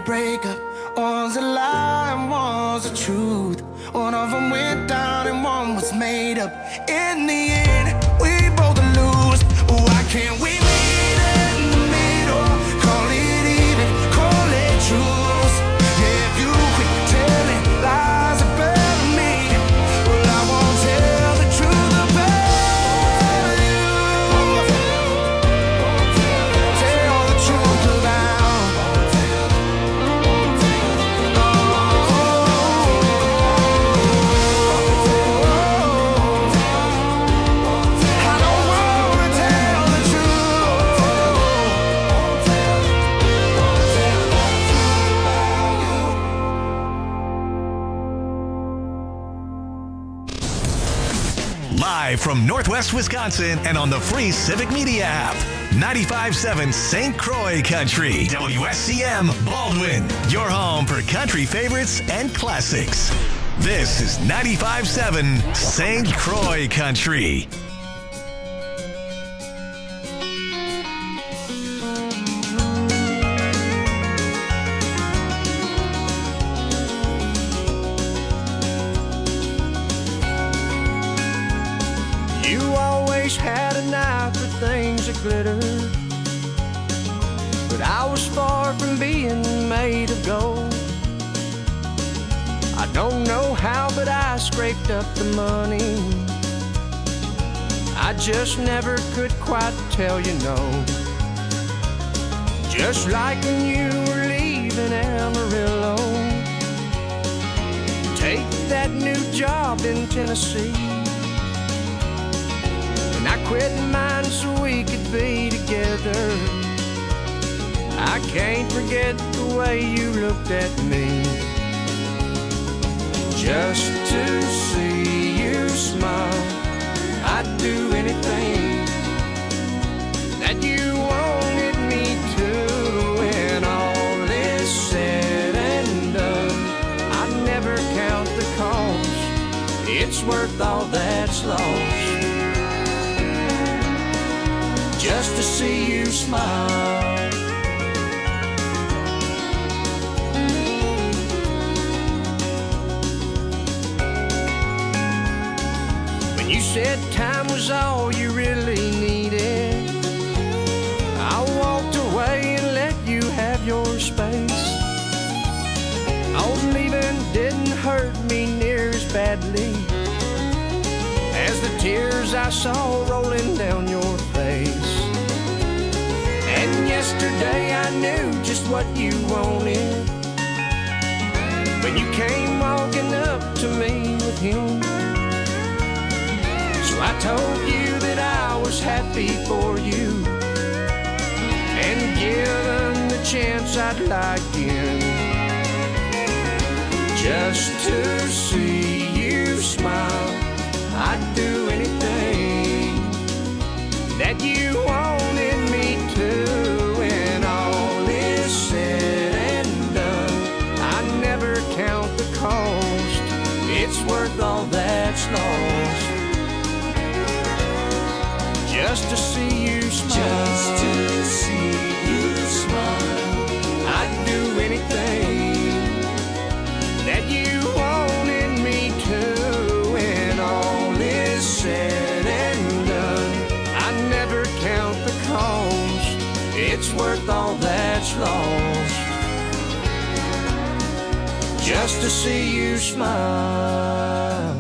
breakup. One's a lie and one's the truth. One of them went down and one was made up. In the end, we both lose. Why can't we meet in the middle? Call it even, call it truth. Yeah, if you quit telling lies about me, well, I won't tell the truth about you. Tell the truth about I don't wanna tell the Live from Northwest Wisconsin and on the free Civic Media app. 95.7 St. Croix Country. WSCM Baldwin. Your home for country favorites and classics. This is 95.7 St. Croix Country. You always had an eye for things that glitter, but I was far from being made of gold. I don't know how, but I scraped up the money. I just never could quite tell you no. Just like when you were leaving Amarillo, take that new job in Tennessee. And I quit mine so we could be together. I can't forget the way you looked at me. Just to see you smile, I'd do anything that you wanted me to. When all is said and done, I never count the cost. It's worth all that's lost. Just to see you smile. When you said time was all you really needed, I walked away and let you have your space. Oh, leaving didn't hurt me near as badly as the tears I saw rolling down your face. And yesterday I knew just what you wanted when you came walking up to me with him. So I told you that I was happy for you, and given the chance I'd like in, just to see you smile. I'd do anything that you wanted me to. When all is said and done, I never count the cost. It's worth all that's lost. Just to see you smile. Just to see you smile. I'd do anything that you wanted me to. When all is said and done, I never count the cost. It's worth all that's lost. Just to see you smile.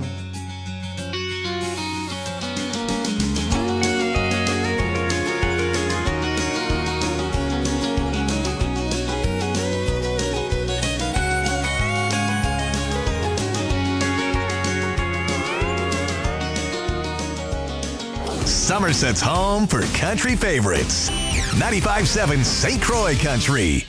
Somerset's home for country favorites. 95.7 St. Croix Country.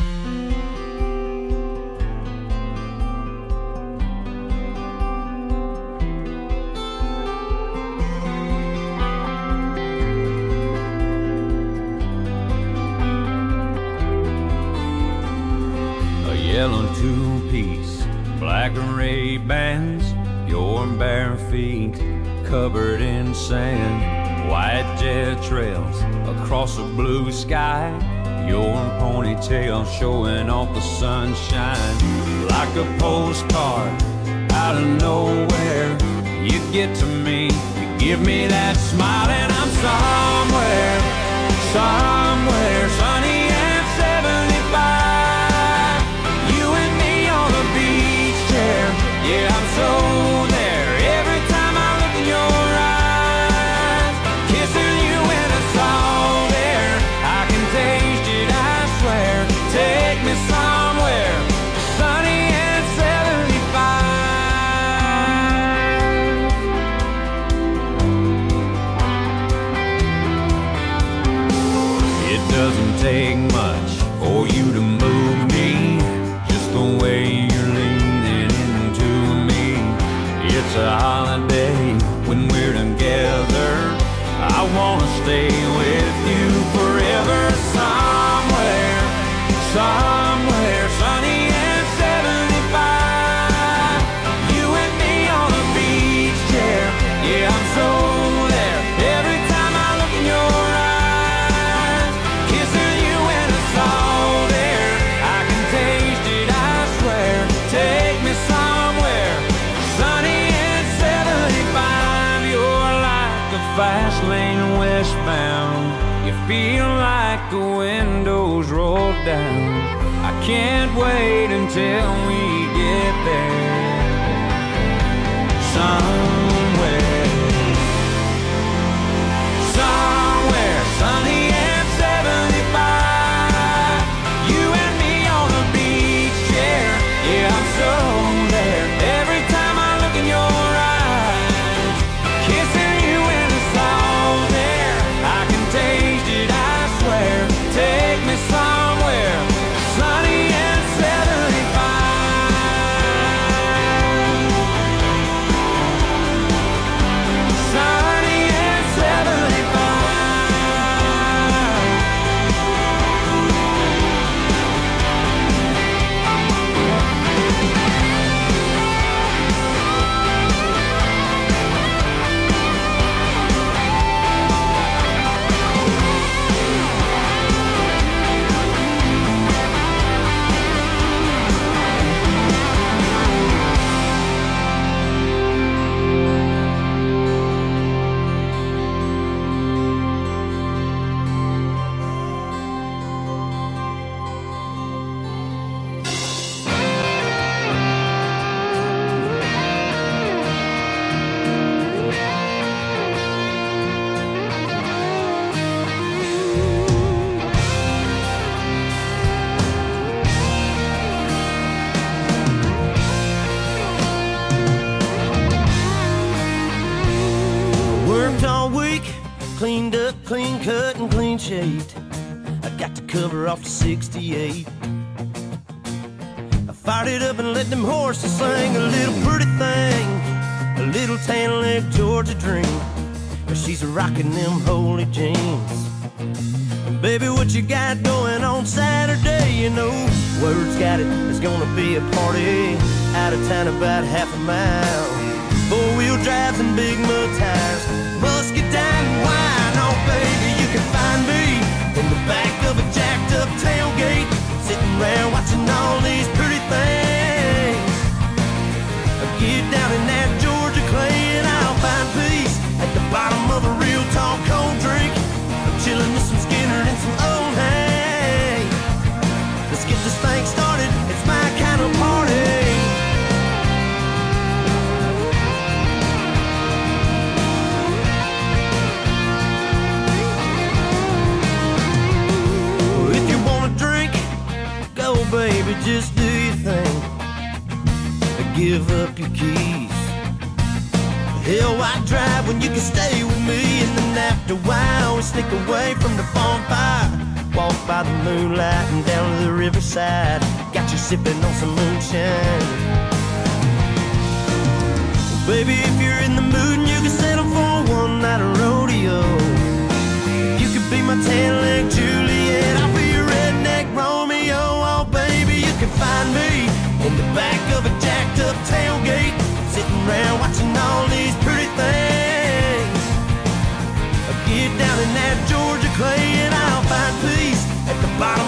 A yellow two-piece, black and red bands, your bare feet covered in sand. White jet trails across a blue sky, your ponytail showing off the sunshine. Like a postcard out of nowhere, you get to me, you give me that smile, and I'm somewhere, somewhere sunny and 75. You and me on the beach chair, yeah, I'm so there. Every time I look in your eyes, kissing you and it's all there. I can taste it, I swear. Take me somewhere sunny and 75. It doesn't take much for you to move me, just the way you're leaning into me. It's a holiday when we're together. I wanna stay with you forever. Somewhere, somewhere sunny and 75. You and me on a beach chair, yeah, I'm so there. Every time I look in your eyes, kissing you and it's all there. I can taste it, I swear. Take me somewhere sunny and 75. You're like a fast lane westbound. You feel like the windows roll down. I can't wait until we get there. Somewhere, somewhere sunny and 75. You and me on the beach chair, yeah, I'm so there. Every time I look in your eyes, kissing you and it's all there. I can taste it, I swear. Take me somewhere sunny and 75. Sunny and 75. Worked all week, cleaned up, clean cut, and clean shaved. I got the cover off the 68. I fired it up and let them horses sing. A little pretty thing, a little tan leg Georgia dream. But she's rocking them holy jeans. And baby, what you got going on Saturday? You know, word's got it, there's gonna be a party out of town about half a mile. Four-wheel drives and big mud tires, muscadine and wine. Oh, baby, you can find me in the back of a jacked-up tailgate, sitting around watching all these pretty things. Get down in that Georgia clay and I'll find peace at the bottom of a real tall cold drink. I'm chilling with some Skinner and some Old Hay. Let's get this thing started, it's my kind of party. Baby, just do your thing. Give up your keys. Hell, why drive when you can stay with me? And then after a while, we sneak away from the bonfire. Walk by the moonlight and down to the riverside. Got you sipping on some moonshine. Well, baby, if you're in the mood and you can settle for one night of rodeo, you could be my tan-leg Juliet, I'll be your redneck Romeo. Oh, baby, you can find me in the back of a jacked-up tailgate, sitting around watching all these pretty things. I'll get down in that Georgia clay and I'll find peace at the bottom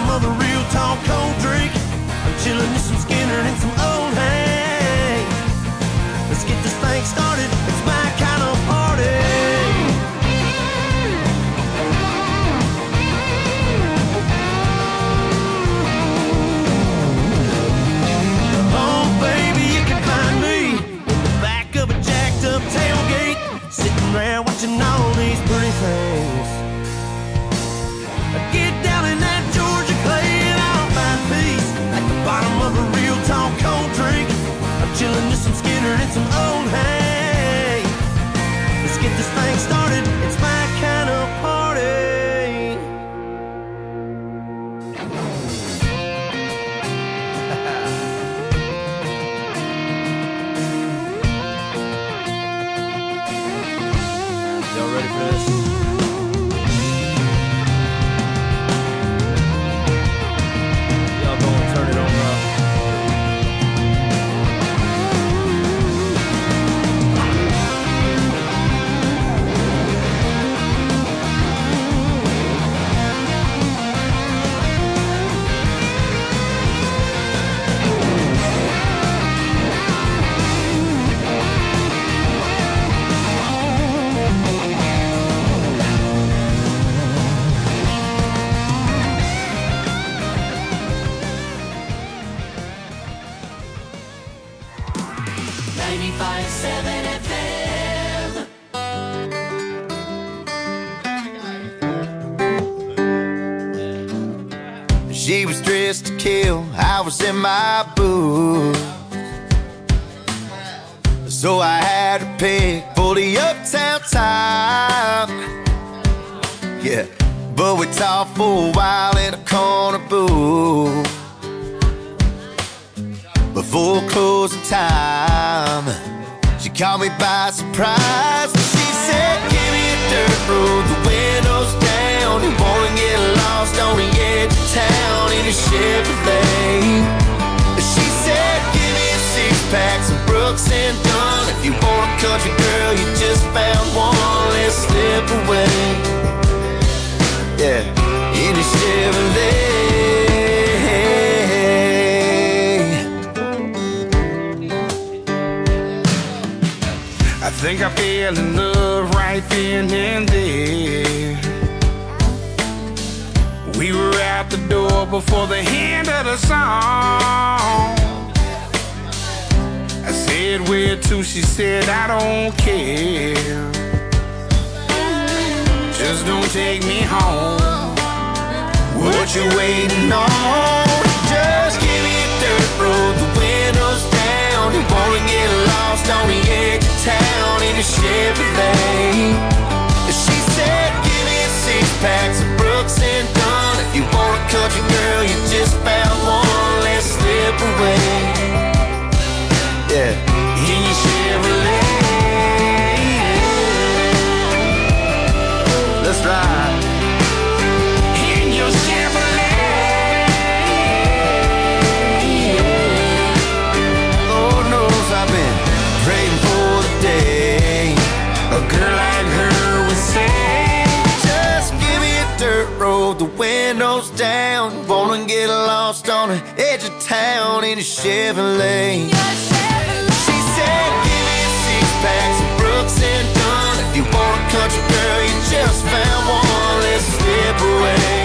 95.7 FM. She was dressed to kill, I was in my boots, so I had to pick for the uptown time. Yeah, but we talked for a while in a corner booth before closing time. She caught me by surprise. She said, give me a dirt road, the windows down. You wanna get lost on the edge of town in a Chevrolet. She said, give me a six-pack, some Brooks and Dunn. If you want a country girl, you just found one. Let's slip away. Yeah, in a Chevrolet. I think I fell in love right then and there. We were out the door before the end of the song. I said, where to? She said, I don't care. Just don't take me home. What you waiting on? Just give me a dirt road, the windows down. You wanna get lost on the edge of town in a Chevrolet. She said, give me a six-pack, some Brooks and Dunn. If you want a country girl, you just found one. Let's slip away. Yeah, in your Chevrolet. Let's ride. In your Chevrolet. Lord knows I've been praying for the day a girl like her would say, just give me a dirt road, the windows down. Wanna get lost on the edge of town in a Chevrolet. She said, give me a six-pack, some Brooks and Dunn. If you want a country girl, you just found one. Let's slip away.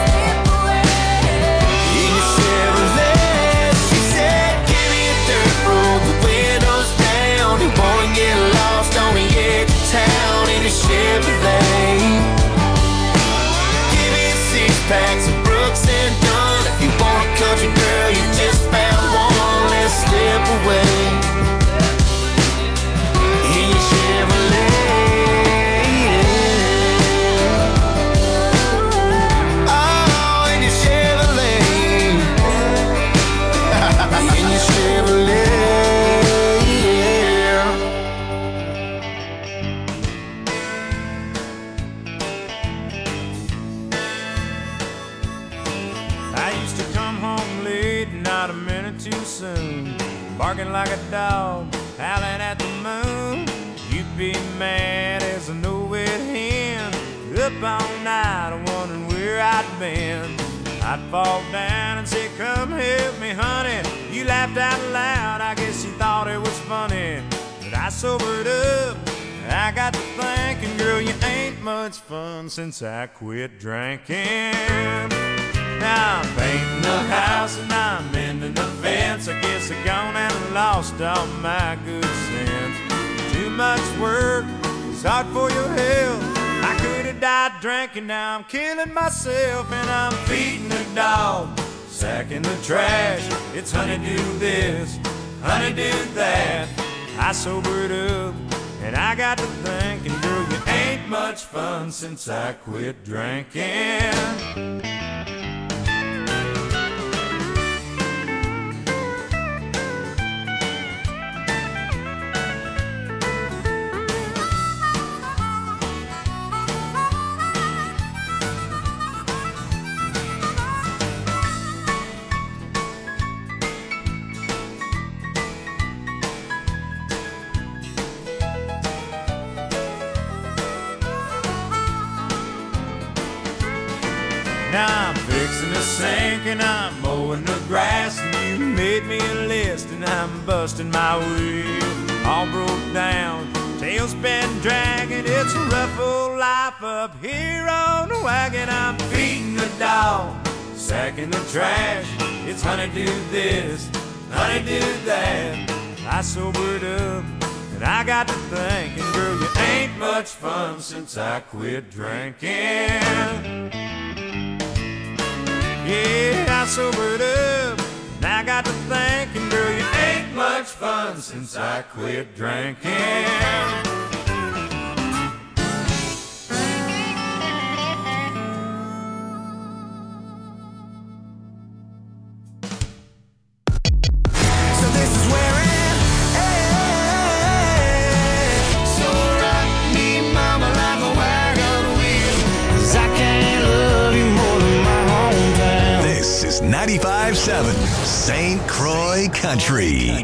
In your Chevrolet. She said, give me a dirt road, the windows down. You wanna get lost on the edge of town in a Chevrolet. Give me a six-pack, some Brooks and Dunn. If you want a country girl, you just found one. Let's slip away. In your Chevrolet. Oh, in your Chevrolet. In your Chevrolet. I used to come home late, not a minute too soon, barking like a dog, howling at the moon. You'd be mad as a no-wet hen, up all night wondering where I'd been. I'd fall down and say, come help me, honey. You laughed out loud, I guess you thought it was funny. But I sobered up, I got to thinking, girl, you ain't much fun since I quit drinking. Now I'm painting the house and I'm mending the fence. I guess I gone and lost all my good sense. Too much work, it's hard for your health. I could have died drinking, now I'm killing myself. And I'm feeding the dog, sacking the trash. It's honey do this, honey do that. I sobered up and I got to thinking, girl, you ain't much fun since I quit drinking. Now I'm fixing the sink and I'm mowing the grass, and you made me a list and I'm busting my wheel. All broke down, tail's been dragging. It's a rough old life up here on the wagon. I'm feeding the dog, sacking the trash. It's honey do this, honey do that. I sobered up I got to thinking, girl, you ain't much fun since I quit drinking. Yeah, I sobered up, and I got to thinking, girl, you ain't much fun since I quit drinking. This is 95.7 St. Croix Country.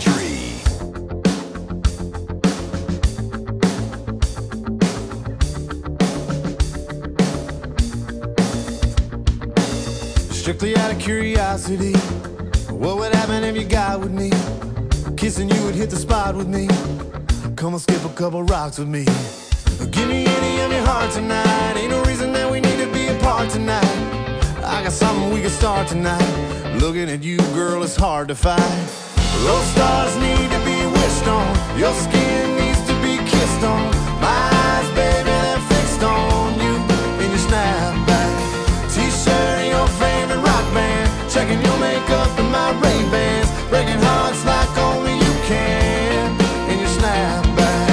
Strictly out of curiosity, what would happen if you got with me? Kissing you would hit the spot with me. Come and skip a couple rocks with me. Give me any of your heart tonight. Ain't no reason that we need to be apart tonight. I got something we can start tonight. Looking at you, girl, it's hard to find. Those stars need to be wished on. Your skin needs to be kissed on. My eyes, baby, they're fixed on you in your snapback. T-shirt and your favorite rock band. Checking your makeup and my Ray-Bans. Breaking hearts like only you can in your snapback.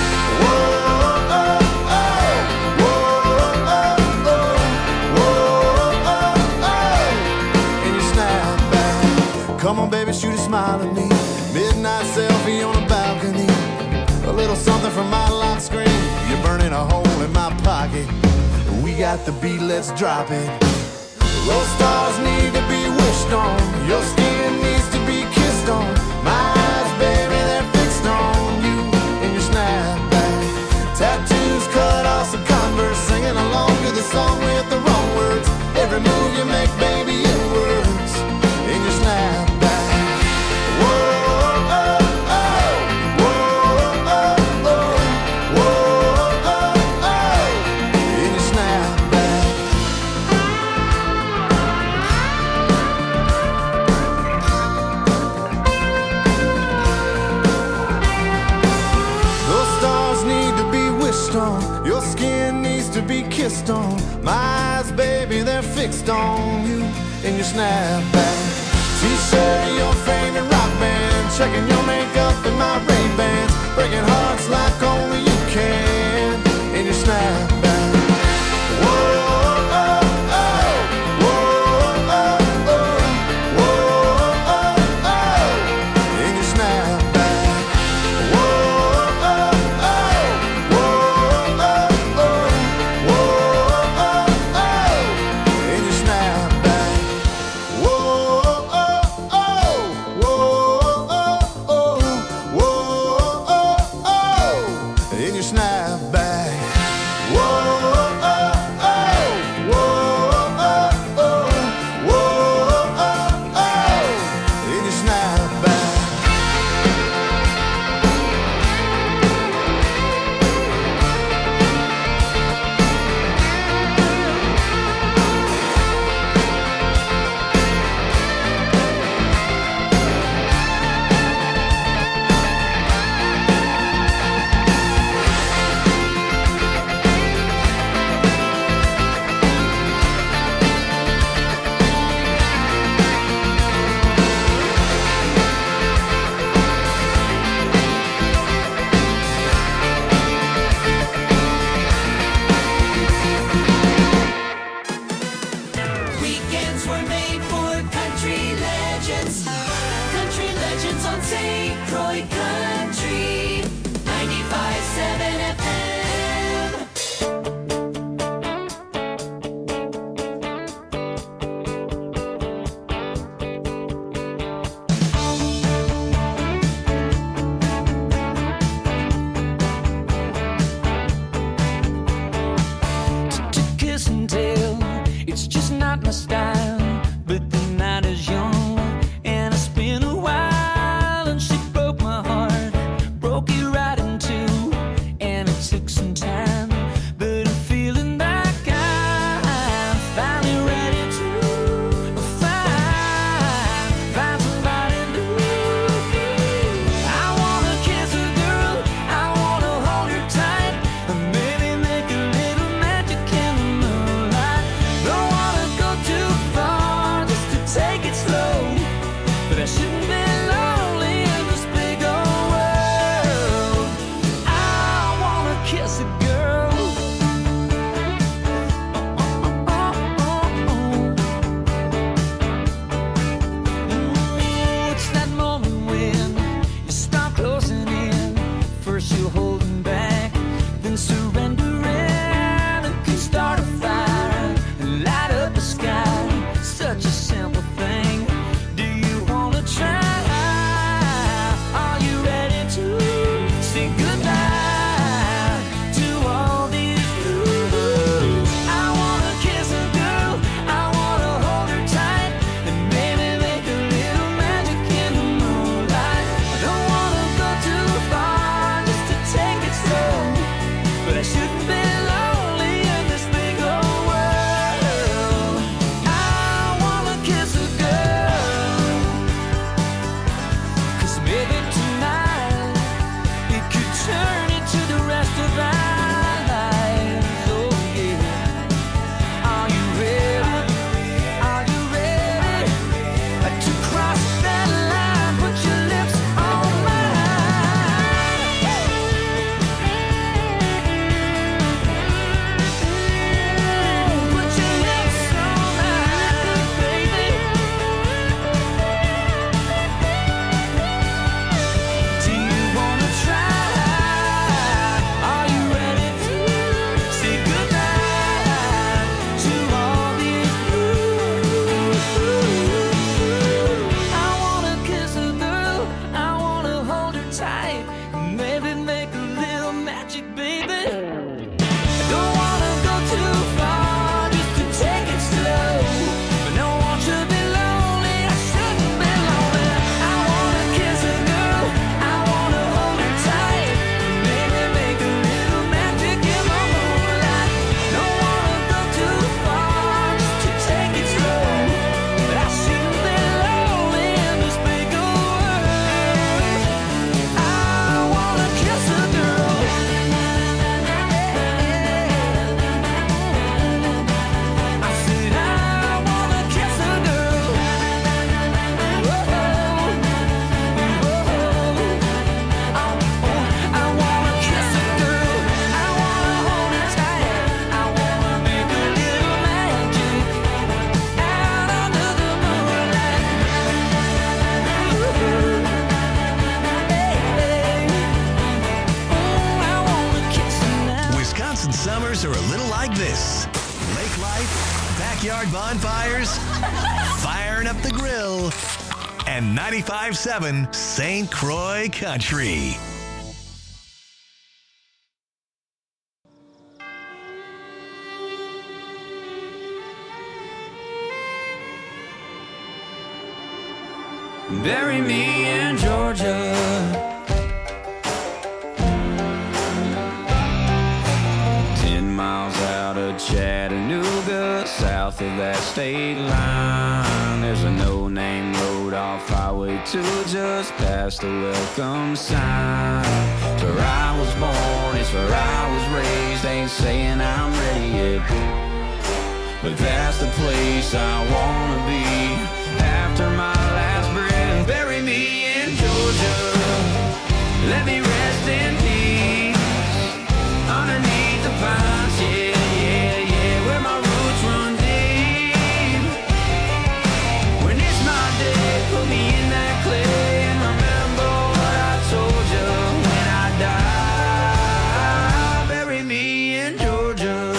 Come on, baby, shoot a smile at me. Midnight selfie on a balcony. A little something from my lock screen. You're burning a hole in my pocket. We got the beat, let's drop it. Those stars need to be wished on. Your skin needs to be kissed on. My eyes, baby, they're fixed on you in your snapback. Tattoos cut off some Converse. Singing along to the song with the wrong words. Every move you make, baby, it works in your snapback. Your skin needs to be kissed on. My eyes, baby, they're fixed on you in your snapback. T-shirt, your favorite rock band. Checking your makeup and my Ray-Bans. Breaking hearts like only you can in your snapback. Whoa, oh, oh, whoa, oh, oh, whoa, oh, oh, in your snapback. Whoa, oh, oh, whoa, oh, oh, whoa, oh, oh, in your snapback. Whoa, oh, oh, whoa, oh, oh, backyard bonfires, firing up the grill, and 95.7 St. Croix Country. Bury me in Georgia. 10 miles out of Chattanooga, south of that state line, there's a no-name road off Highway 2 just past the welcome sign. It's where I was born, it's where I was raised. Ain't saying I'm ready yet, but that's the place I wanna be after my last breath. Bury me in Georgia, let me rest in peace underneath the pines, yeah, yeah, yeah, where my roots run deep. When it's my day, put me in that clay and remember what I told you when I die. Bury me in Georgia.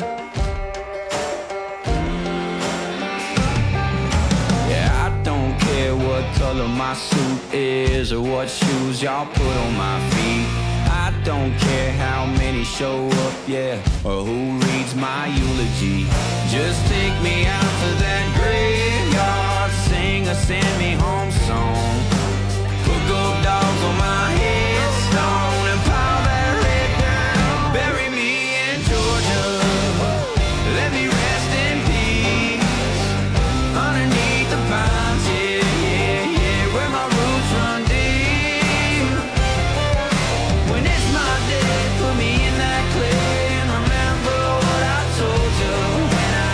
Yeah, I don't care what color my suit is or what shoes y'all put on my feet. I don't care how many show up, yeah, or who reads my eulogy. Just take me out to that graveyard, sing a send me home song. Put gold dogs on my headstone and pile that red down. Bury me in Georgia, let me rest in peace underneath the pines, yeah, yeah, yeah, where my roots run deep. When it's my day, put me in that clay and remember what I told you when I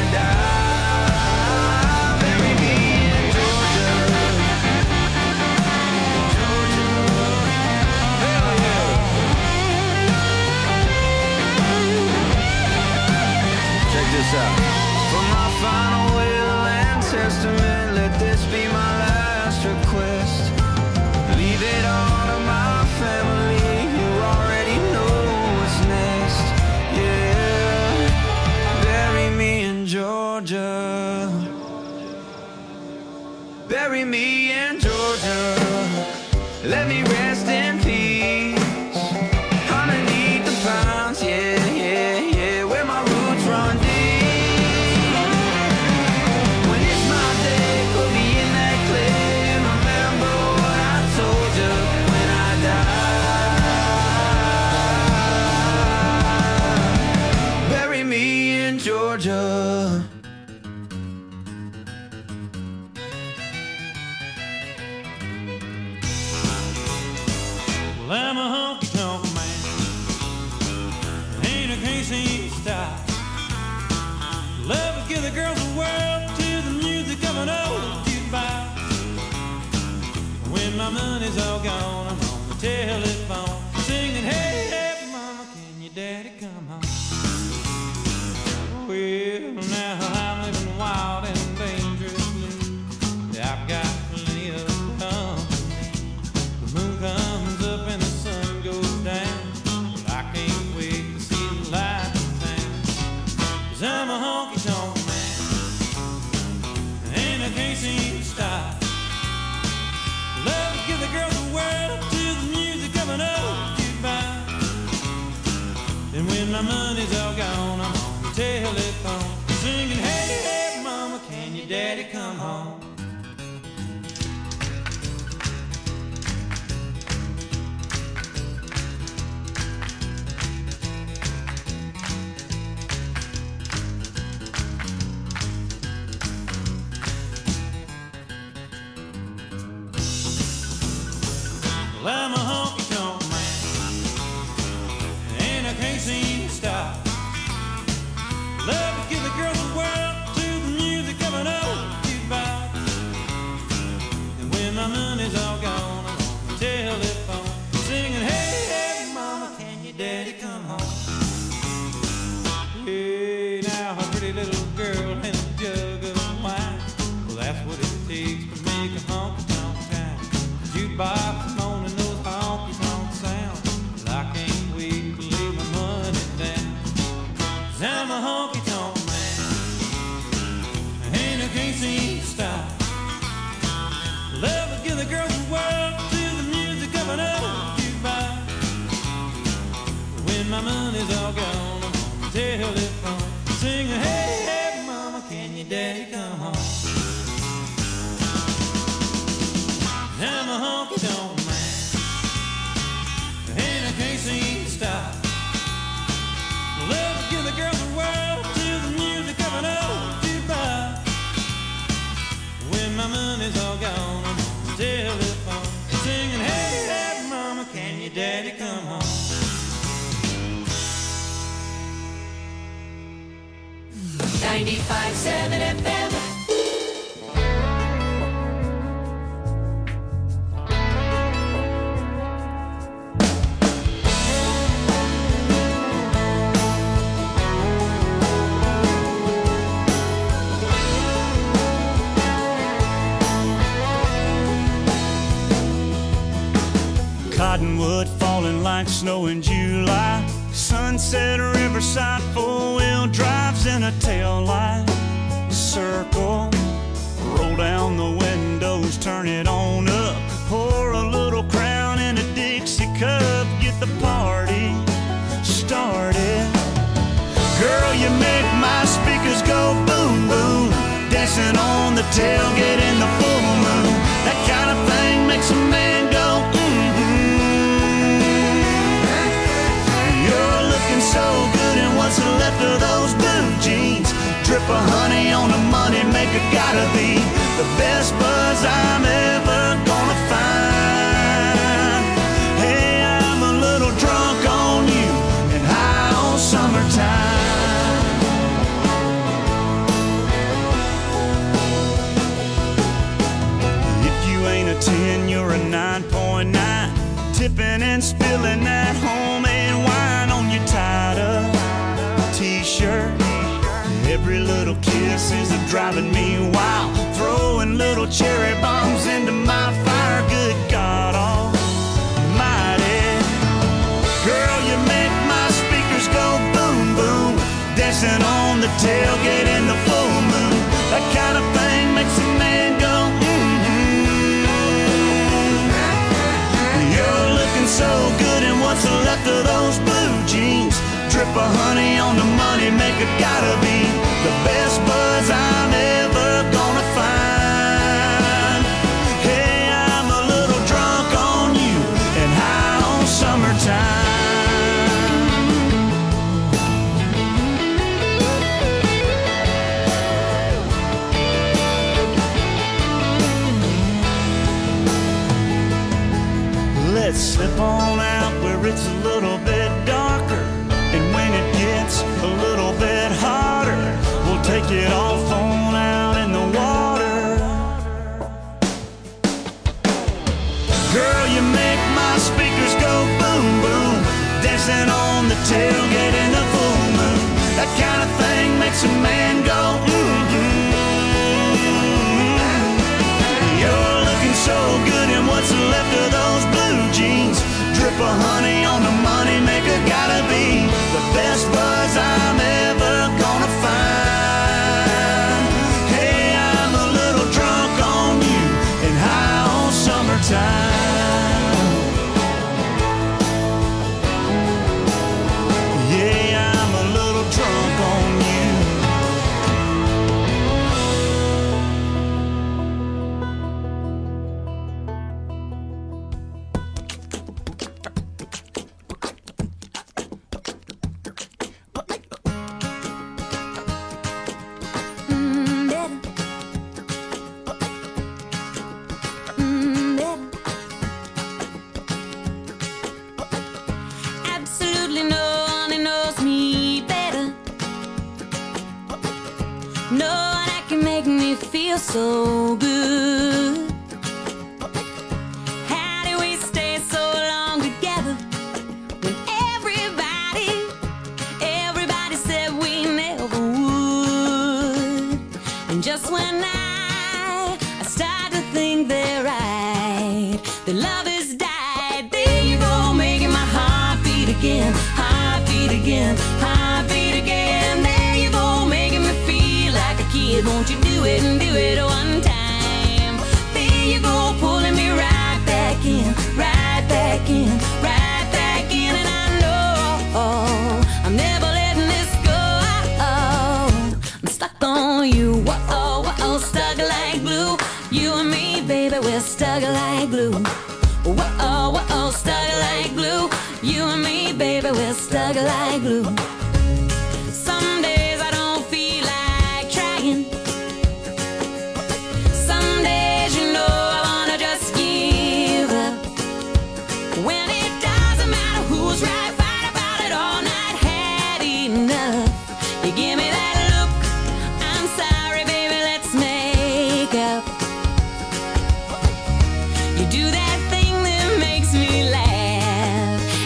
die. Bury me in Georgia, Georgia, hell yeah. Check this out. For my final will and testament, let this be my last request. Leave it all to my family, you already know what's next. Yeah, bury me in Georgia. Bury me in Georgia. Let me rest in peace underneath the pines, yeah, yeah, yeah, where my roots run deep. When it's my day, put me in that clay and remember what I told you when I die. Bury me in Georgia. Well, I'm a honky-tonk man, ain't a crazy style. Love to give the girls the world to the music of an old jukebox. When my money's all gone, I'm on the telephone singing, hey, hey, mama, can your daddy come home? Well, now I'm living wild and dangerously. I've got plenty of company. The moon comes up and the sun goes your daddy come home. 95.7 FM. Cottonwood falling like snow in July. Sunset Riverside, four-wheel drives in a tail light. Circle, roll down the windows, turn it on up. Pour a little Crown in a Dixie cup, get the party started. Girl, you make my speakers go boom, boom. Dancing on the tailgate in the full moon. That kind of thing makes a man go so good, and what's left of those blue jeans? Drip of honey on the money maker, gotta be the best buzz I'm ever gonna find. Hey, I'm a little drunk on you and high on summertime. If you ain't a 10, you're a 9.9. Tipping and spilling that homemade wine on your tied-up t-shirt. Every little kiss is driving me wild. Throwing little cherry bombs into my fire. Good God almighty. Girl, you make my speakers go boom, boom. Dancing on the tailgate in the full moon. That kind of thing makes a man go You're looking so good, and what's left of those blue jeans? Drip of honey on the money maker, gotta be the best buzz I'm ever gonna find. Hey, I'm a little drunk on you and high on summertime. Let's slip on out where it's a little bit darker, and when it gets a little bit hotter, we'll take it off on out in the water. Girl, you make my speakers go boom, boom. Dancing on the tailgate in the full moon. That kind of thing makes a man go You're looking so good, and what's left of those blue jeans? Drip of honey on the money maker, gotta be the best buzz I'm ever gonna find. Hey, I'm a little drunk on you and high on summertime. Yeah, I'm a little drunk on you. Absolutely no one knows me better. No one that can make me feel so good. How do we stay so long together when everybody said we never would? And just when I start to think they're right, the love has died. There you go, making my heart beat again, heart beat again, heart beat again. There you go, making me feel like a kid. Won't you do it and do it one time? There you go, pulling me right back in, right back in, right back in. And I know I'm never letting this go. I'm stuck on you, whoa, stuck like glue. You and me, baby, we're stuck like glue. Whoa, stuck like glue. You and me, baby, we're stuck like glue. Some days I don't feel like trying. Some days, you know, I wanna just give up. When it does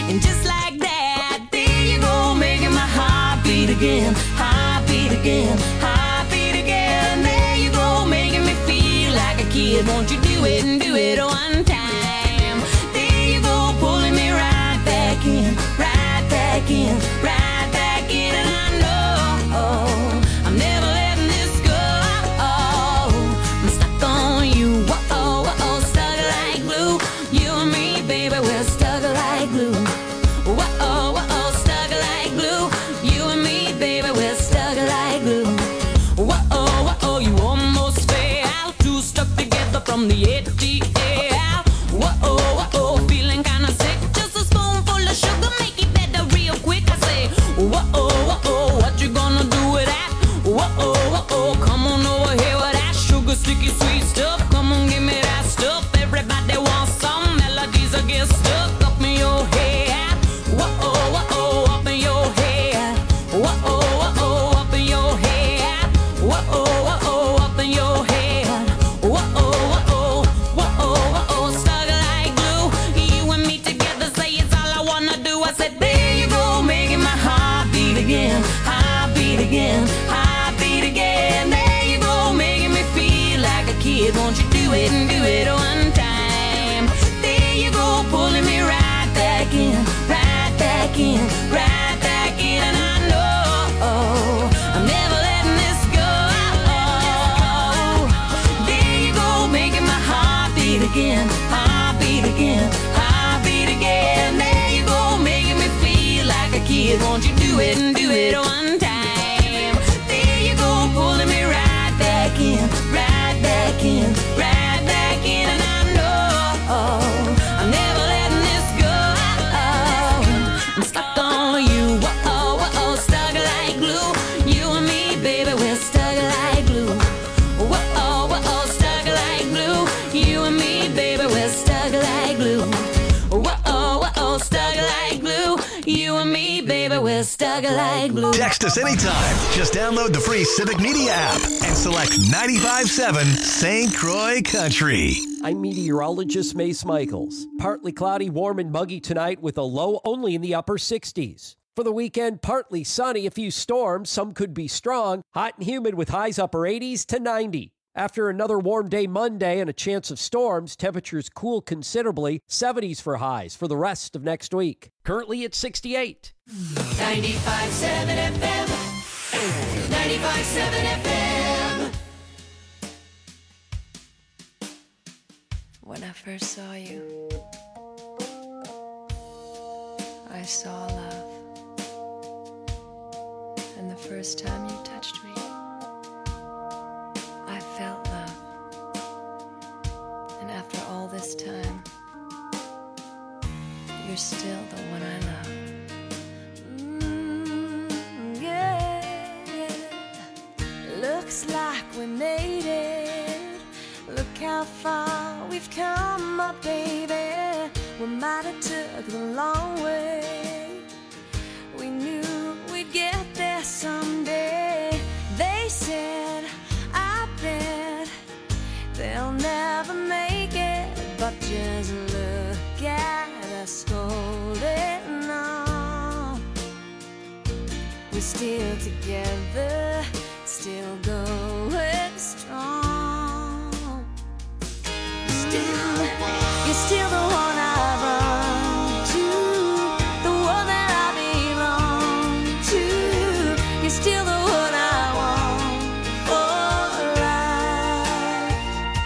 And just like that, there you go, making my heart beat again, heart beat again, heart beat again. There you go, making me feel like a kid. Won't you do it and do it one time? There you go, pulling me right back in, right back in, right back in. And I know I'm never letting this go. I'm stuck on you, whoa, whoa, stuck like glue. You and me, baby, we're stuck like glue. Whoa, whoa, stuck like glue. You and me, baby, we're stuck like glue. Whoa, whoa, you almost fell. Two stuck together from the ATL. Whoa, whoa, feeling kinda sick. Just a spoonful of sugar, make it better real quick. I say, whoa, whoa, what you gonna do with that? Whoa, whoa, come on over here with that sugar, sticky, sweet stuff. Come on, give me that stuff. Everybody wants some melodies that get stuck up in your head. Whoa, whoa, up in your head. Whoa, whoa, up in your head. Whoa, whoa, up in your head. Whoa, whoa, stuck like glue. You and me together, say it's all I wanna do. I said, there you go, making my heart beat again, heart beat again, heart beat again. There you go, making me feel like a kid. Won't you do it and do it one time? There you go, pulling me right back in, right back in, right back in. And I know I'm never letting this go. There you go, making my heart beat again, heart beat again, heart beat again. There you go, making me feel like a kid. Won't you do it and do it one time? There you go, pulling me right back in, right back in, right back in. And I know I'm never letting this go. I'm stuck on you, whoa, whoa, stuck like glue. You and me, baby, we're stuck like glue. Whoa, whoa, stuck like glue. You and me, baby, we're stuck like glue. Whoa, whoa, stuck like glue. You and me, baby, we're stuck like glue. Text us anytime. Just download the free Civic Media app and select 95.7 St. Croix Country. I'm meteorologist Mace Michaels. Partly cloudy, warm and muggy tonight with a low only in the upper 60s. For the weekend, partly sunny, a few storms, some could be strong, hot and humid with highs upper 80s to 90. After another warm day Monday and a chance of storms, temperatures cool considerably, 70s for highs for the rest of next week. Currently at 68. 95.7 FM. 95.7 FM. When I first saw you, I saw love. And the first time you touched me, I felt love. And after all this time, you're still the one I love. Yeah. Looks like we made it. Look how far we've come, my baby. We might have took the long way. We knew we'd get there someday. They said, I bet they'll never make it, but just look at us holding on. We're still together, still going strong. You're still the one I run to, the one that I belong to. You're still the one I want for life.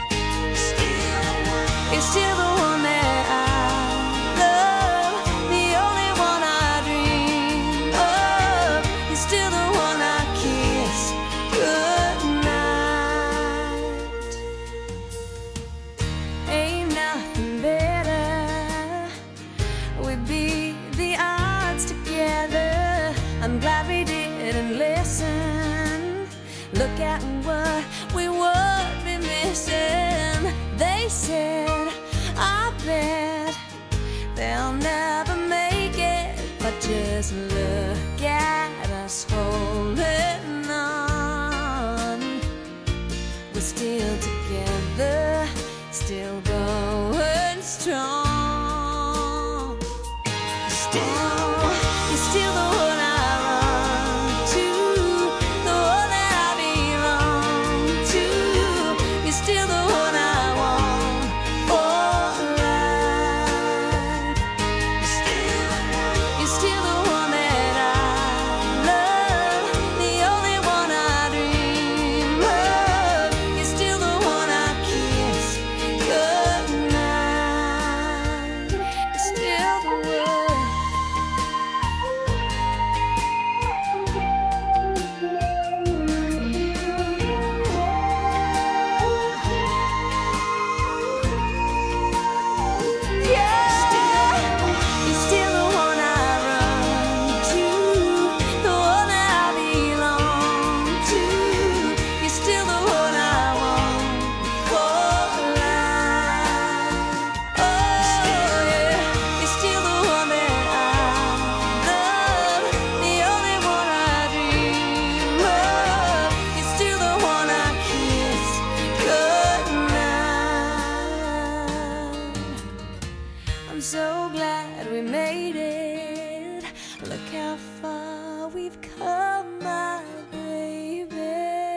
You're still the one that I love, the only one I dream of. You're still the one I kiss goodnight. Ain't nothing better. We beat the odds together. I'm glad we didn't listen. Look at what we would be missing. They said, I bet they'll never make it, but just look at us holding on. We're still together, still going strong. You're still the one I run to, the one that I belong to. You're still the one I want for life. You're still the one that I love, the only one I dream of. You're still the one I kiss goodnight. You're still the one. You're still the one I run to, the one that I belong to. You're still the one I want for life. Oh yeah, you're still the one that I love, the only one I dream of. You're still the one I kiss goodnight. I'm so glad we made it. Look how far we've come, my baby.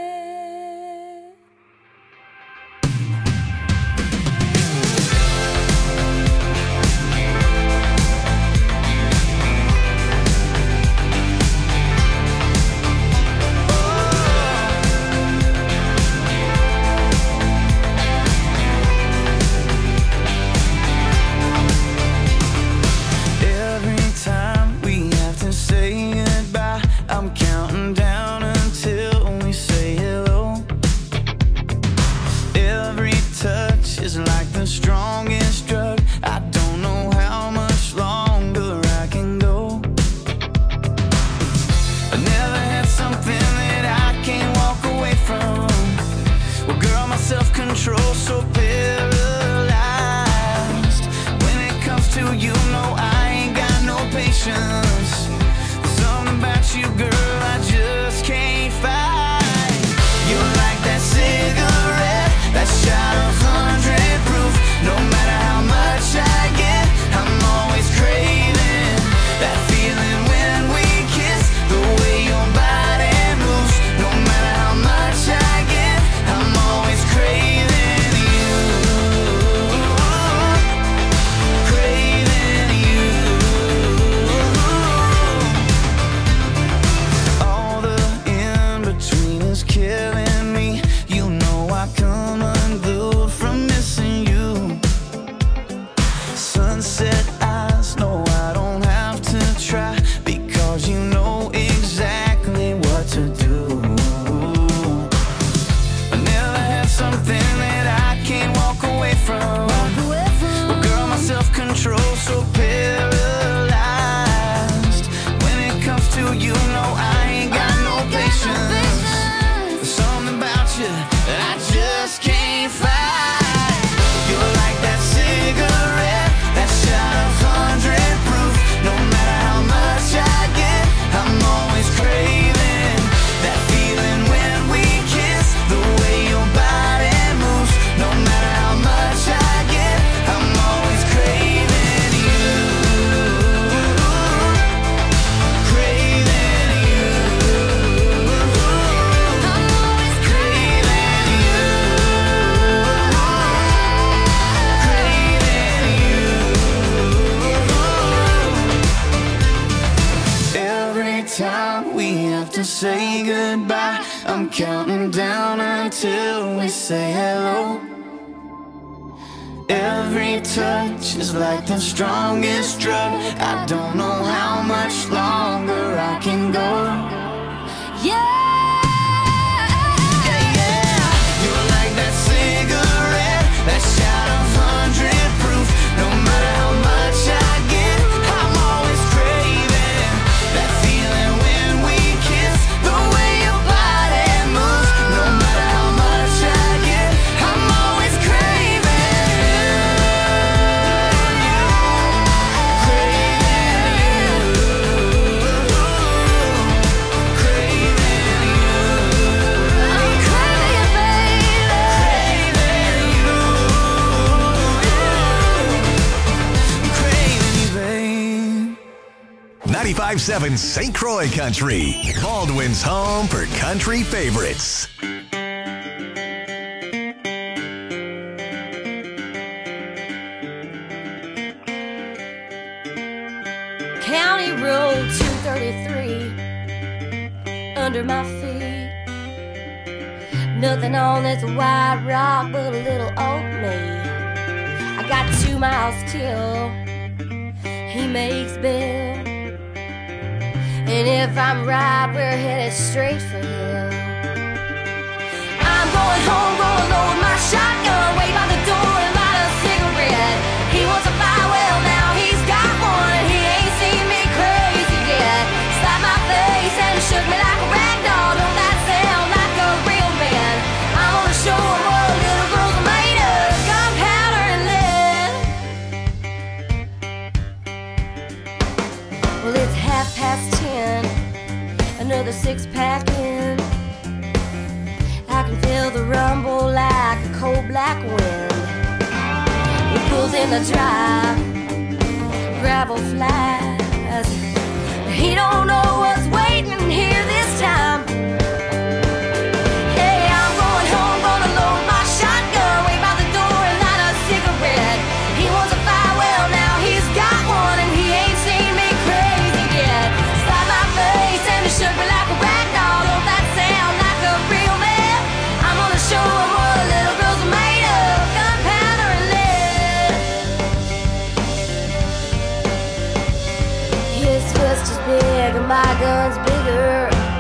Every time we have to say goodbye, I'm counting down until we say hello. Every touch is like the strongest drug. I don't know how much longer I can go. I never had something that I can't walk away from. Well, girl, my self-control so paralyzed. When it comes to you, no, I ain't got no patience. There's something about you, girl, I just can't fight. You're like that cigarette, that shot of 100 proof. No matter how much I get, I'm always craving that feeling when we kiss, the way your body moves. No matter how much I get, I'm always craving you. Craving you. All the in-between is killing me. You know I come unglued from missing you. Sunset eyes, no, I don't have to try, because you know exactly what to do. I never had something that I can't walk away from. Well, girl, my self-control so paralyzed. When it comes to you, no, I ain't got no patience. There's something about you that I just can't fight. You're like that cigarette, that shot of 100 proof. No matter how much I get, I'm always craving that feeling when we kiss, the way your body moves. No matter how much I get, I'm always craving you. Craving you. I'm always craving you. Every time we have to say goodbye, I'm counting down until we say hello. Every touch is like the strongest drug. I don't know how much longer I can go. You're like that cigarette, that shot of 100 proof. No matter how much I get, I'm always craving that feeling when we kiss, the way your body moves. No matter how much I get, I'm always craving you. Craving you. 95.7 St. Croix Country, Baldwin's home for country favorites. County Road 233 under my feet. Nothing on this white rock but a little old me. I got 2 miles till he makes bail. And if I'm right, we're headed straight for hell. I'm going home, gonna load my shotgun, wait by the door and light a cigarette. He wants a fire, well now he's got one, and he ain't seen me crazy yet. Slapped my face and shook me like a rag doll. Don't that sound like a real man? I'm gonna show him what little girls are made of, gunpowder and lead. Well, it's 10:30, another 6-pack in. I can feel the rumble like a cold black wind. It pulls in the drive, gravel flies. He don't know what's waiting here this time. Hey, I'm going home, gonna load my shotgun, wait by the door and light a cigarette. He wants a fire, well now he's got one, and he ain't seen me crazy yet. Slap my face and it shook me like a rag doll. Don't that sound like a real man? I'm gonna show him what little girls are made of, gunpowder and lead. His fist is big and my gun's bigger.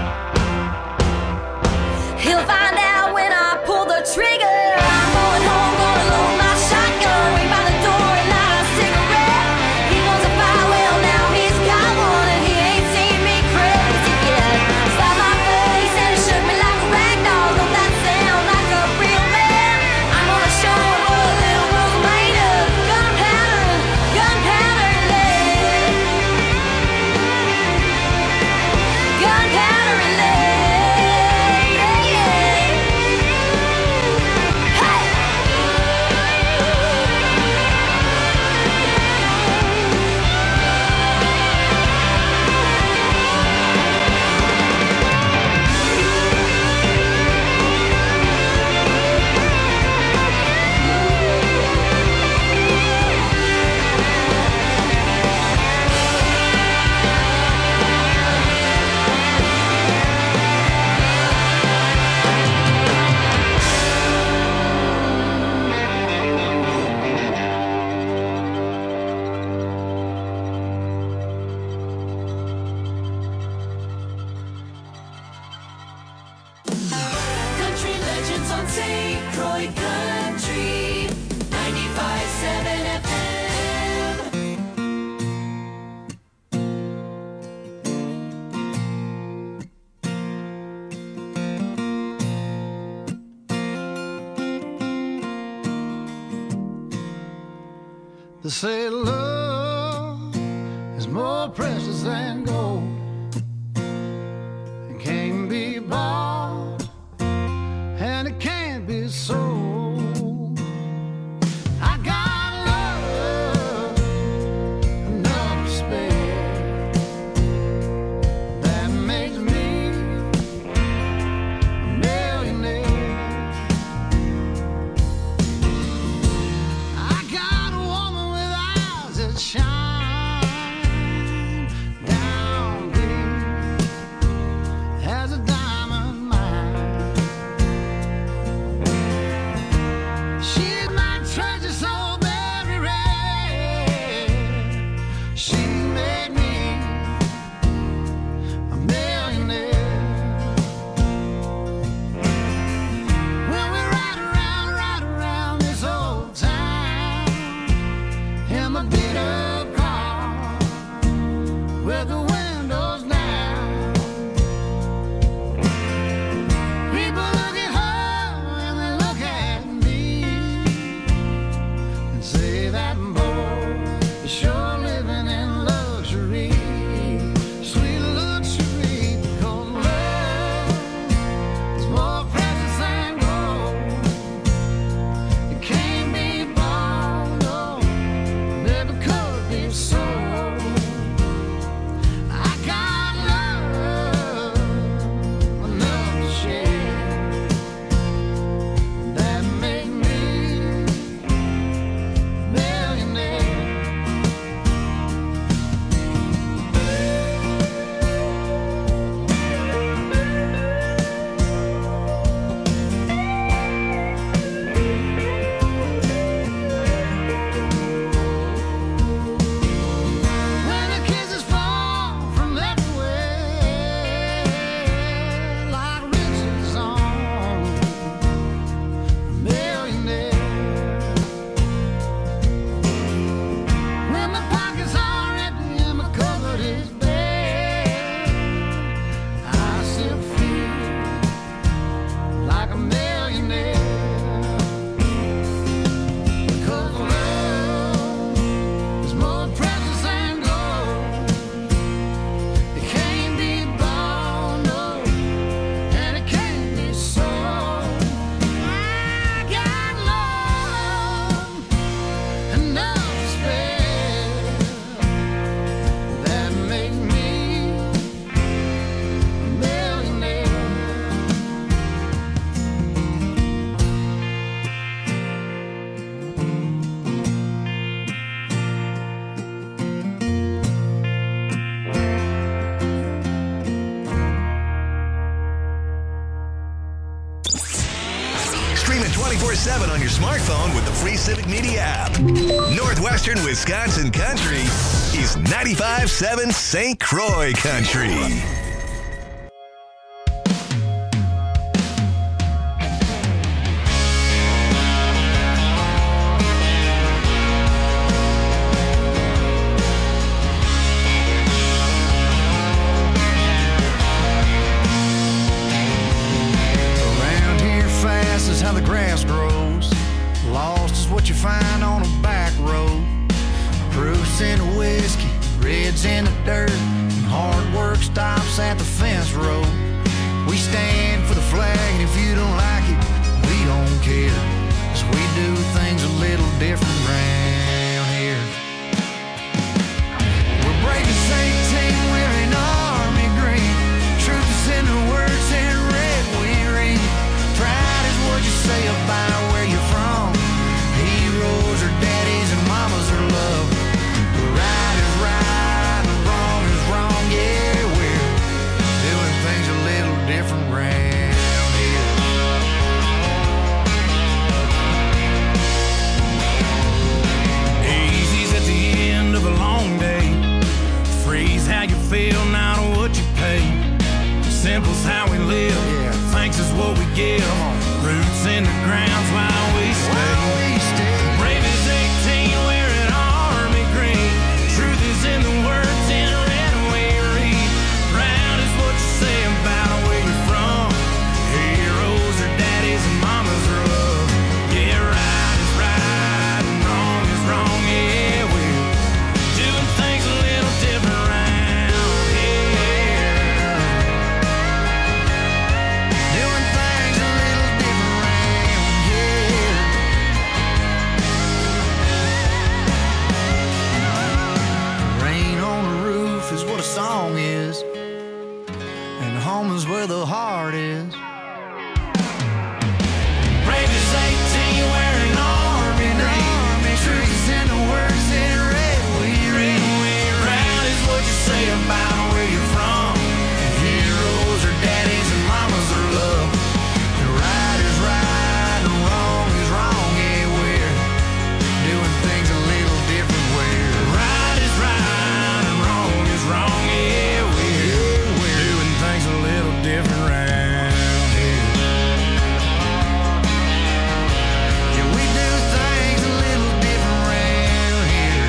He'll find out when I pull the trigger. I'm going home, gonna load my shotgun, wait by the door and light a cigarette. He wants a fire, well now he's got one, and he ain't seen me crazy yet. Slap my face and it shook me like a rag doll. Don't that sound like a real man? I'm gonna show him what little girls are made of, gunpowder and lead. Gunpowder and lead, yeah, yeah. Hey! Country legends on St. Croix Country 95.7 FM. They say love is more precious than gold and can't be bought and it can't be sold. I got love enough to spare that makes me a millionaire. I got a woman with eyes that shine down deep as a diamond mine. She's my treasure so very rare. She made me a millionaire. When we ride around this old town in my beat up car with the windows down, people look at her and they look at me and say that boy is sure living in luxury, sweet luxury, because love is more precious than gold. It can't be bought, no, never could be sold. 24/7 on your smartphone with the free Civic Media app. Northwestern Wisconsin Country is 95.7 St. Croix Country. How the grass grows. Lost is what you find on a back road. Proofs in the whiskey, reds in the dirt, and hard work stops at the fence road. We stand for the flag, and if you don't like it, we don't care, 'cause we do things a little different around here. We're brave as 18, wearing army green. Truth is in the words in red we read. Pride is what you say about where you're from. Heroes are daddies and mamas are love. Right is right and wrong is wrong. Yeah, we're doing things a little different round here. Easy's at the end of a long day. Free's how you feel, not what you pay. Simple's how we live. Yeah. Thanks is what we give. Roots in the ground's while we stay. Brave as 18, wearing army green. Truth is in the words in red we read. Proud is what you say about where you're from. Heroes are daddies and mamas are love. Yeah, right is right and wrong is wrong. Yeah, we're doing things a little different around here. Doing things a little different around here. Rain on the roof is what a song is, and home is where the heart is. Brave as 18, wearing army green. Truth is in the words in red we read. Proud is what you say about where you're from. Heroes are daddies and mamas are love. Right is right and wrong is wrong. Yeah, we're doing things a little different. Where right is right and wrong is wrong. Yeah, we're doing things a little different around here. Yeah, we do things a little different around here.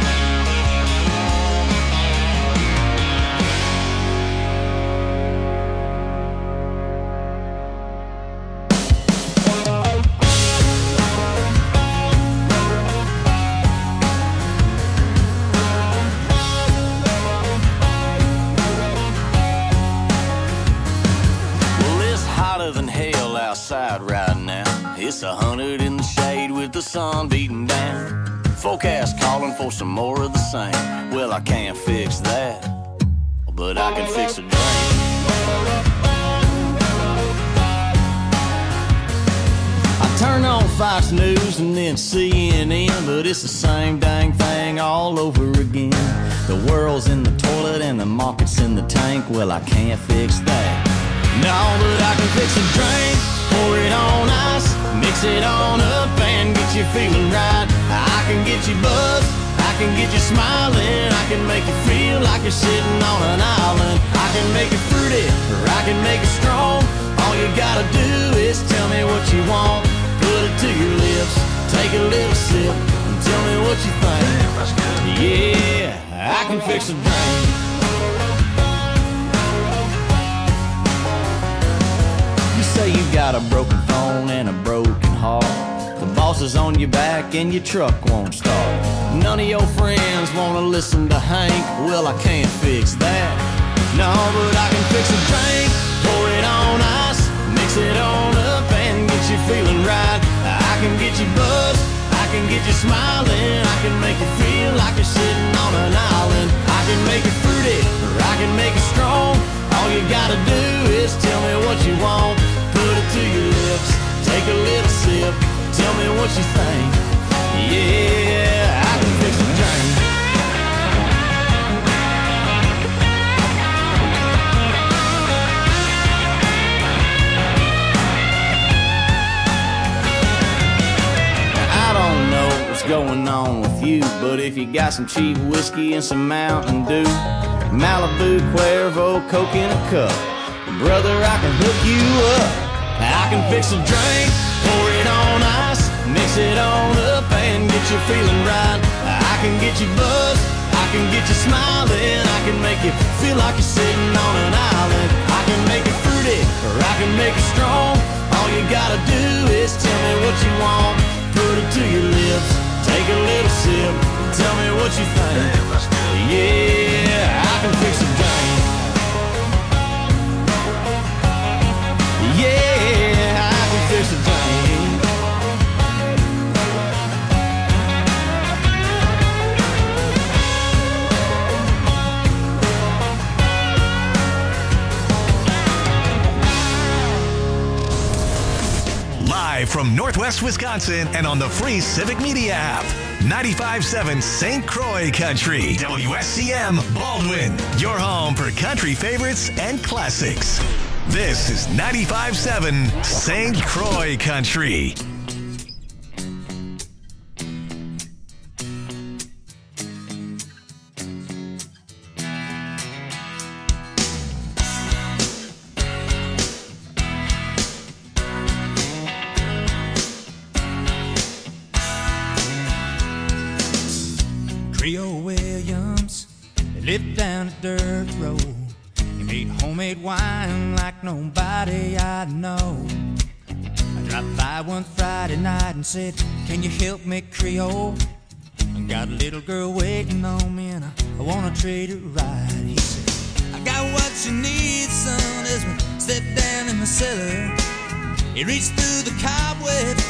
Well, it's hotter than hell outside right now. It's 100 in the shade with the sun beating down. Forecast calling for some more of the same. Well, I can't fix that, but I can fix a drink. I turn on Fox News and then CNN, but it's the same dang thing all over again. The world's in the toilet and the market's in the tank. Well, I can't fix that. No, but I can fix a drink, pour it on ice, mix it on up and get you feeling right. I can get you buzzed, I can get you smiling, I can make you feel like you're sitting on an island. I can make it fruity, or I can make it strong. All you gotta do is tell me what you want. Put it to your lips, take a little sip, and tell me what you think. Yeah, I can fix a drink. You say you got a broken phone and a broken heart. The boss is on your back and your truck won't start. None of your friends wanna listen to Hank. Well, I can't fix that. No, but I can fix a drink, pour it on ice, mix it on up and get you feeling right. I can get you buzzed, I can get you smiling, I can make you feel like you're sitting on an island. I can make it fruity, or I can make it strong. All you gotta do is tell me what you want. Put it to your lips, take a little sip, tell me what you think. Yeah, I can fix a drink. But if you got some cheap whiskey and some Mountain Dew, Malibu, Cuervo, Coke in a cup, brother, I can hook you up. I can fix a drink, pour it on ice, mix it on up and get you feeling right. I can get you buzzed, I can get you smiling, I can make you feel like you're sitting on an island. I can make it fruity, or I can make it strong. All you gotta do is tell me what you want. Put it to your lips, take a little sip, tell me what you think. Yeah, I can fix a drink. Yeah, I can fix a drink. Live from Northwest Wisconsin and on the free Civic Media app. 95.7 St. Croix Country. WSCM Baldwin. Your home for country favorites and classics. This is 95.7 St. Croix Country. Creole Williams lived down a dirt road. He made homemade wine like nobody I know. I dropped by one Friday night and said, can you help me, Creole? I got a little girl waiting on me and I wanna treat her right. He said, I got what you need, son, as we stepped down in the cellar. He reached through the cobwebs,